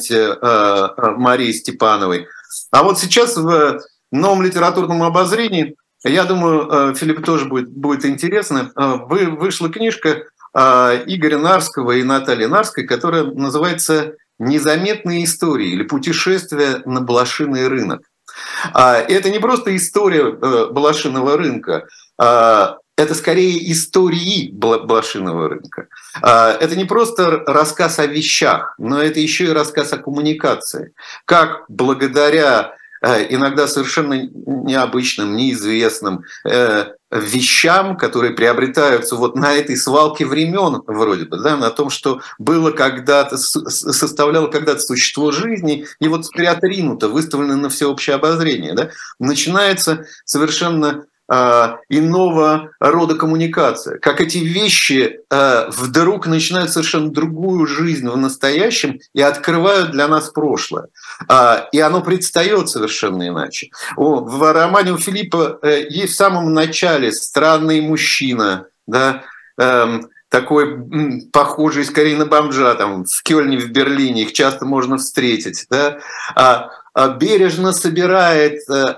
S4: Марии Степановой». А вот сейчас в новом литературном обозрении, я думаю, Филиппу тоже будет интересно, вышла книжка Игоря Нарского и Натальи Нарской, которая называется «Незаметные истории» или «Путешествие на блошиный рынок». Это не просто история блошиного рынка, это скорее истории блошиного рынка. Это не просто рассказ о вещах, но это еще и рассказ о коммуникации. Как благодаря иногда совершенно необычным, неизвестным вещам, которые приобретаются вот на этой свалке времен, вроде бы, да, на том, что было когда-то, составляло когда-то существо жизни, и вот отринуто, выставлено на всеобщее обозрение, да, начинается совершенно иного рода коммуникация, как эти вещи вдруг начинают совершенно другую жизнь в настоящем и открывают для нас прошлое. И оно предстает совершенно иначе. В романе у Филиппа есть в самом начале странный мужчина, да, такой похожий скорее на бомжа, там, в Кёльне, в Берлине, их часто можно встретить, да, бережно собирает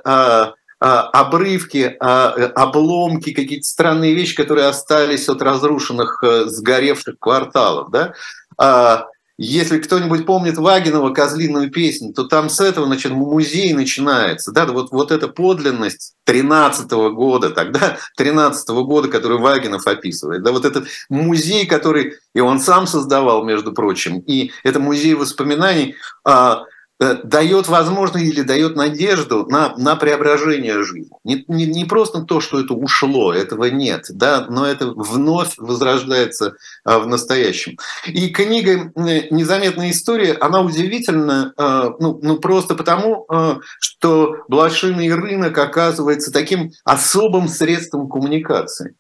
S4: обрывки, обломки, какие-то странные вещи, которые остались от разрушенных, сгоревших кварталов. Да? Если кто-нибудь помнит Вагинова «Козлиную песню», то там с этого музей начинается. Да? Вот эта подлинность 13-го года, тогда 13-го года, который Вагинов описывает. Да? Вот этот музей, который и он сам создавал, между прочим, и это музей воспоминаний, дает возможность или дает надежду на преображение жизни. Не просто то, что это ушло, этого нет, да, но это вновь возрождается в настоящем. И книга «Незаметная история», она удивительна, просто потому, что блошиный рынок оказывается таким особым средством коммуникации.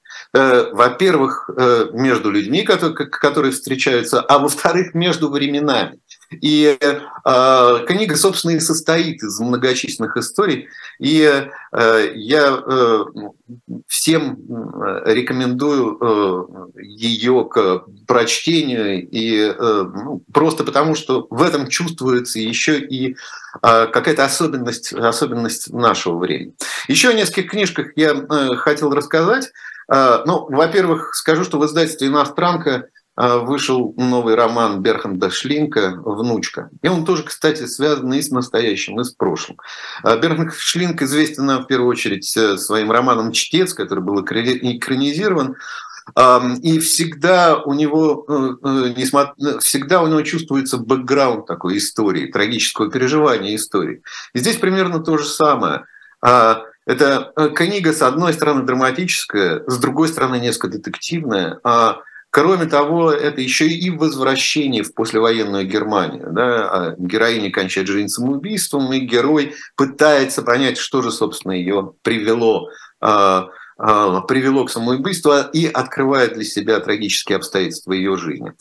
S4: Во-первых, между людьми, которые встречаются, а во-вторых, между временами. И книга, собственно, и состоит из многочисленных историй. И я всем рекомендую ее к прочтению, и просто потому, что в этом чувствуется еще и какая-то особенность нашего времени. Еще о нескольких книжках я хотел рассказать. Во-первых, скажу, что в издательстве «Иностранка» вышел новый роман Берхарда Шлинка «Внучка». И он тоже, кстати, связан и с настоящим, и с прошлым. Берхард Шлинк известен нам в первую очередь своим романом «Чтец», который был экранизирован. И всегда у него чувствуется бэкграунд такой истории, трагического переживания истории. И здесь примерно то же самое. Это книга, с одной стороны, драматическая, с другой стороны, несколько детективная. Кроме того, это еще и возвращение в послевоенную Германию. Да? Героиня кончает жизнь самоубийством, и герой пытается понять, что же, собственно, ее привело к самоубийству и открывает для себя трагические обстоятельства ее жизни.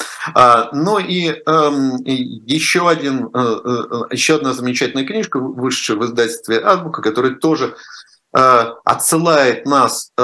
S4: Еще одна замечательная книжка, вышедшая в издательстве «Азбука», которая тоже отсылает нас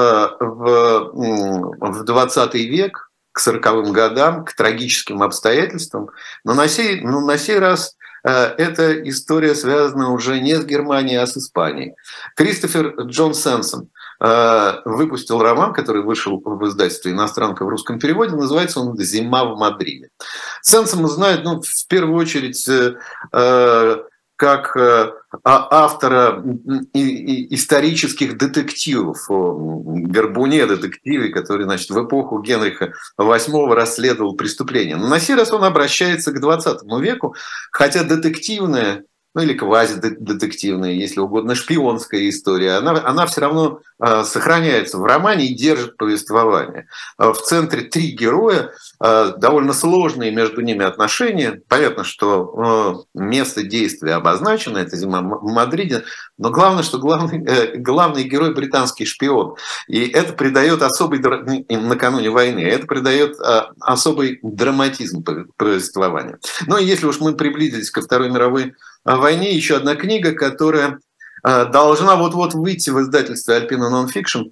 S4: в 20 век, к 40-м годам, к трагическим обстоятельствам. Но на сей раз эта история связана уже не с Германией, а с Испанией. Кристофер Джон Сенсон выпустил роман, который вышел в издательстве «Иностранка» в русском переводе. Называется он «Зима в Мадриде». Сенсон знают, в первую очередь, как автора исторических детективов, о Горбуне детективе, который, в эпоху Генриха VIII расследовал преступления. Но на сей раз он обращается к 20 веку, хотя детективная, или квазидетективная, если угодно, шпионская история, она все равно сохраняется в романе и держит повествование. В центре три героя, довольно сложные между ними отношения. Понятно, что место действия обозначено, это зима в Мадриде, но главное, что главный герой британский шпион. И это придает особый, накануне войны, это придает особый драматизм повествования. И если уж мы приблизились ко Второй мировой войне, еще одна книга, которая должна вот-вот выйти в издательстве Alpina Nonfiction.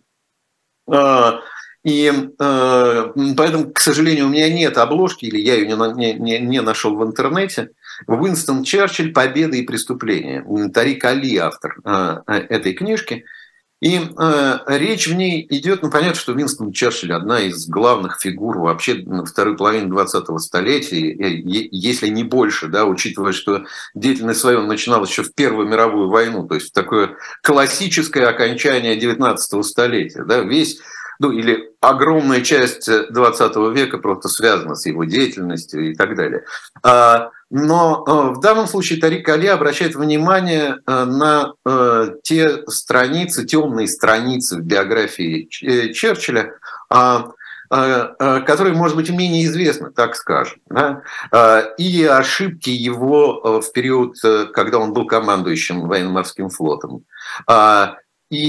S4: И поэтому, к сожалению, у меня нет обложки, или я ее не нашел в интернете. Уинстон Черчилль «Победа и преступление». Тарик Али автор этой книжки. И речь в ней идет, понятно, что Уинстон Черчилль одна из главных фигур вообще второй половины 20-го столетия, если не больше, да, учитывая, что деятельность свою он начинал еще в Первую мировую войну, то есть такое классическое окончание 19-го столетия, да, или огромная часть 20 века просто связана с его деятельностью и так далее. Но в данном случае Тарик Али обращает внимание на те страницы, темные страницы в биографии Черчилля, которые, может быть, менее известны, так скажем. Да? И ошибки его в период, когда он был командующим военно-морским флотом. И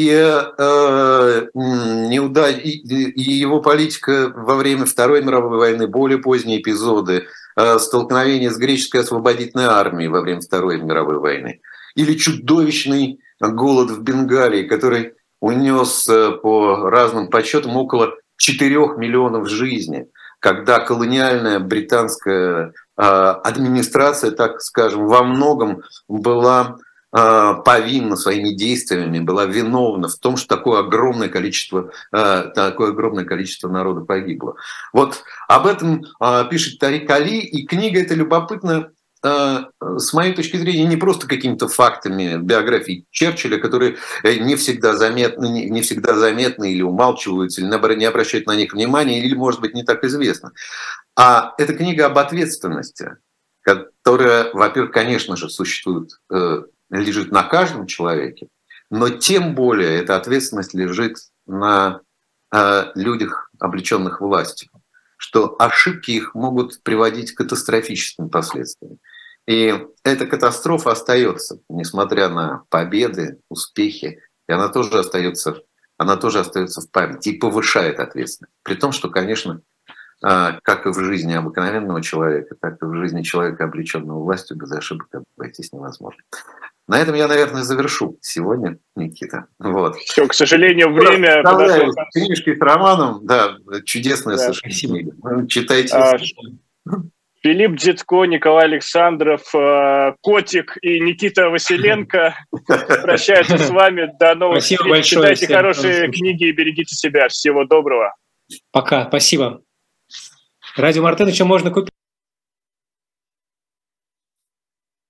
S4: его политика во время Второй мировой войны, более поздние эпизоды, столкновения с греческой освободительной армией во время Второй мировой войны, или чудовищный голод в Бенгалии, который унес по разным подсчетам около 4 миллионов жизней, когда колониальная британская администрация, так скажем, во многом была повинна своими действиями, была виновна в том, что такое огромное количество народа погибло. Вот об этом пишет Тарик Али, и книга эта любопытна с моей точки зрения не просто какими-то фактами биографии Черчилля, которые не всегда заметны или умалчиваются, или наоборот не обращают на них внимания, или, может быть, не так известно. А это книга об ответственности, которая, во-первых, конечно же, лежит на каждом человеке, но тем более эта ответственность лежит на людях, облеченных властью, что ошибки их могут приводить к катастрофическим последствиям. И эта катастрофа остается, несмотря на победы, успехи, и она тоже остается в памяти и повышает ответственность. При том, что, конечно, как и в жизни обыкновенного человека, так и в жизни человека, облеченного властью, без ошибок обойтись невозможно. На этом я, наверное, завершу сегодня, Никита. Вот.
S1: Все, к сожалению, время
S4: подошло. Книжки с романом, да, чудесная совершенно книга. Читайте.
S1: Филипп Дзитко, Николай Александров, Котик и Никита Василенко прощаются с вами. До новых встреч.
S2: Спасибо большое.
S1: Читайте хорошие книги и берегите себя. Всего доброго.
S2: Пока. Спасибо. Радио Мартен еще можно купить.